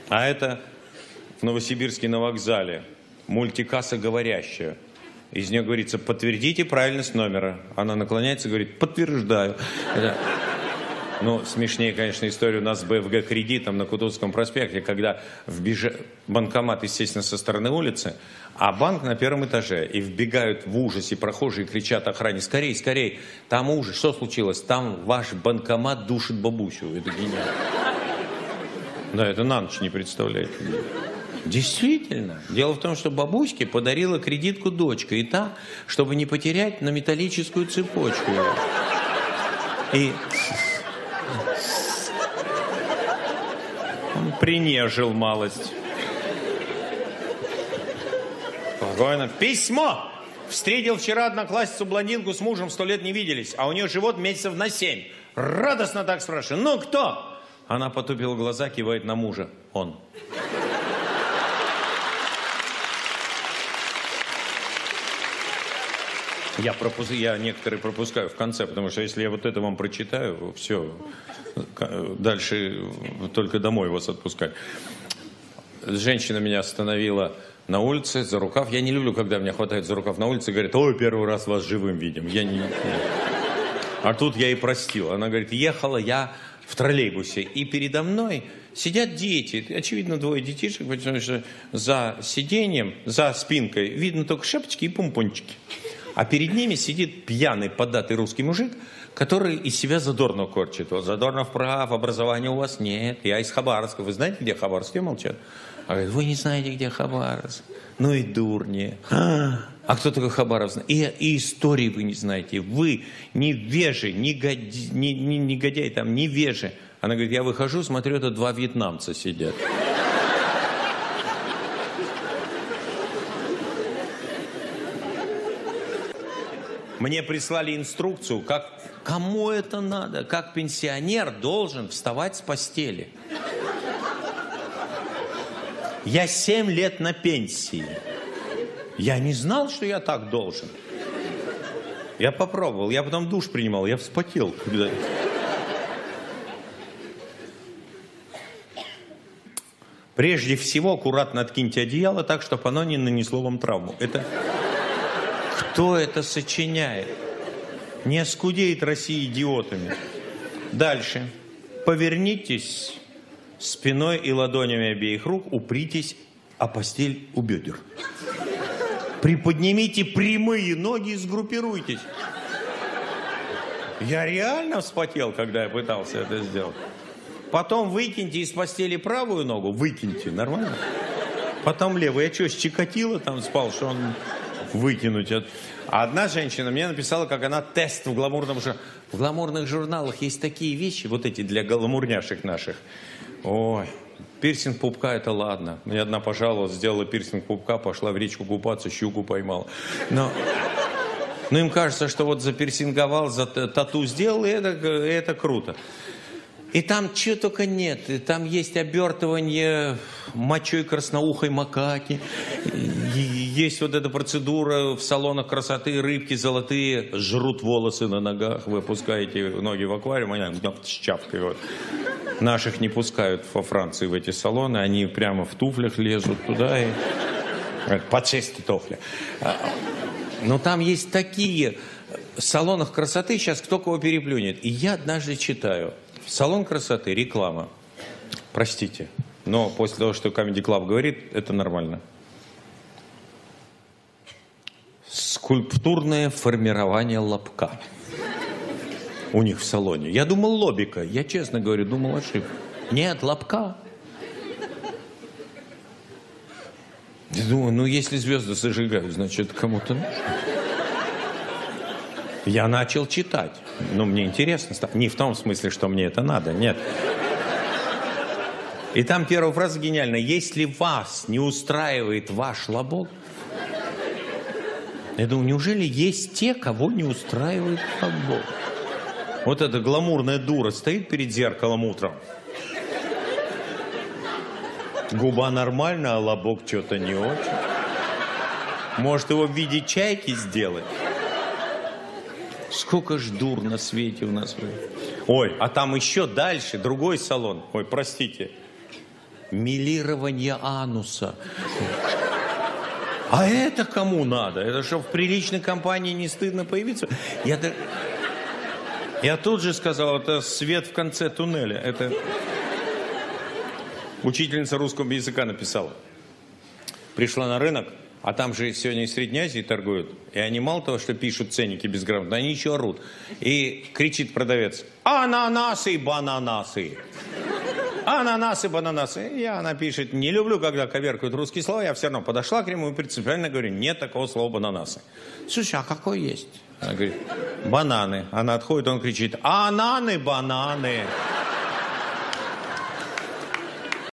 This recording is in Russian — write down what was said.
А это в Новосибирске на вокзале. Мультикасса говорящая. Из нее говорится: подтвердите правильность номера. Она наклоняется и говорит: подтверждаю. Ну, смешнее, конечно, история у нас с БФГ кредитом на Кутузовском проспекте, когда банкомат, естественно, со стороны улицы, а банк на первом этаже. И вбегают в ужасе прохожие, кричат охране: скорей, скорей, там ужас, что случилось? Там ваш банкомат душит бабусю. Это гениально. Да, это на ночь не представляете. Действительно. Дело в том, что бабуське подарила кредитку дочка. И та, чтобы не потерять, на металлическую цепочку. И он принежил малость. Спокойно. Письмо! Встретил вчера одноклассницу блондинку с мужем, 100 лет не виделись, а у нее живот месяцев на 7. Радостно так спрашиваю: ну кто? Она потупила глаза, кивает на мужа. Он. Я некоторые пропускаю в конце, потому что если я вот это вам прочитаю, все, дальше только домой вас отпускать. Женщина меня остановила на улице за рукав. Я не люблю, когда меня хватают за рукав на улице и говорят: ой, первый раз вас живым видим. А тут я и простил. Она говорит: ехала я в троллейбусе, и передо мной сидят дети. Очевидно, 2 детишек, потому что за сиденьем, за спинкой видно только шапочки и помпончики. А перед ними сидит пьяный, поддатый русский мужик, который из себя Задорнова корчит. Вот Задорнов прав, образования у вас нет. Я из Хабаровска. Вы знаете, где Хабаровск? Все молчат. А говорит: вы не знаете, где Хабаровск. Ну и дурни. А кто такой Хабаровск? И истории вы не знаете. Вы невежи, негодяй, там, невежи. Она говорит: я выхожу, смотрю, это 2 вьетнамца сидят. Мне прислали инструкцию, кому это надо, как пенсионер должен вставать с постели. Я 7 лет на пенсии. Я не знал, что я так должен. Я попробовал, я потом душ принимал, я вспотел. Прежде всего, аккуратно откиньте одеяло так, чтобы оно не нанесло вам травму. Кто это сочиняет? Не оскудеет Россия идиотами. Дальше. Повернитесь спиной и ладонями обеих рук, упритесь о постель у бедер. Приподнимите прямые ноги и сгруппируйтесь. Я реально вспотел, когда я пытался это сделать. Потом выкиньте из постели правую ногу. Выкиньте, нормально? Потом левую. Я что, с Чикатило там спал, что он... выкинуть. А одна женщина мне написала, как она тест в гламурных журналах есть такие вещи, вот эти для гламурняшек наших. Ой, пирсинг пупка — это ладно. Мне одна пожаловалась, сделала пирсинг пупка, пошла в речку купаться, щуку поймала. Но им кажется, что вот запирсинговал, тату сделал, и это круто. И там чего только нет. И там есть обертывание мочой красноухой макаки. Есть вот эта процедура в салонах красоты. Рыбки золотые жрут волосы на ногах. Вы опускаете ноги в аквариум, они щавкают. Наших не пускают во Франции в эти салоны. Они прямо в туфлях лезут туда. И... по чести туфли. Но там есть такие... В салонах красоты сейчас кто кого переплюнет. И я однажды читаю... Салон красоты, реклама. Простите, но после того, что Comedy Club говорит, это нормально. Скульптурное формирование лобка. У них в салоне. Я думал, лобика. Я, честно говорю, думал, ошибка. Нет, лобка. Я думаю, ну если звезды зажигают, значит кому-то нужно. Я начал читать. Ну, мне интересно стало. Не в том смысле, что мне это надо, нет. И там первая фраза гениальная. Если вас не устраивает ваш лобок... Я думаю, неужели есть те, кого не устраивает лобок? Вот эта гламурная дура стоит перед зеркалом утром. Губа нормальная, а лобок что-то не очень. Может, его в виде чайки сделать? Сколько ж дур на свете у нас. Ой, а там еще дальше другой салон. Ой, простите. Милирование ануса. А это кому надо? Это что, в приличной компании не стыдно появиться? Я тут же сказал, это свет в конце туннеля. Это учительница русского языка написала. Пришла на рынок, а там же сегодня из Средней Азии торгуют. И они мало того, что пишут ценники безграмотно, они еще орут. И кричит продавец: ананасы и бананасы. Ананасы, бананасы. И она пишет: не люблю, когда коверкают русские слова. Я все равно подошла к нему и принципиально говорю: нет такого слова бананасы. Слушай, а какое есть? Она говорит: бананы. Она отходит, он кричит: ананы, бананы.